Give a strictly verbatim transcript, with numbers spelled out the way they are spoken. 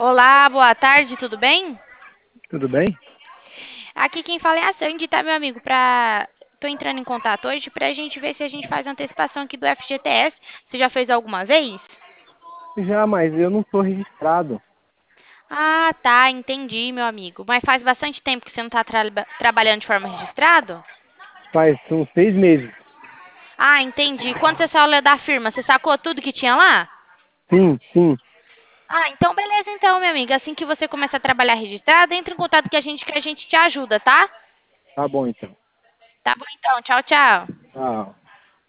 Olá, boa tarde, tudo bem? Tudo bem? Aqui quem fala é a Sandy, tá, meu amigo? Pra... Tô entrando em contato hoje pra gente ver se a gente faz a antecipação aqui do F G T S. Você já fez alguma vez? Já, mas eu não estou registrado. Ah, tá, entendi, meu amigo. Mas faz bastante tempo que você não tá tra- trabalhando de forma registrada? Faz uns seis meses. Ah, entendi. Quando você saiu da firma, você sacou tudo que tinha lá? Sim, sim. Ah, então beleza então, minha amiga. Assim que você começar a trabalhar registrado, entre em contato com a gente que a gente te ajuda, tá? Tá bom então. Tá bom então, tchau, tchau. Tchau.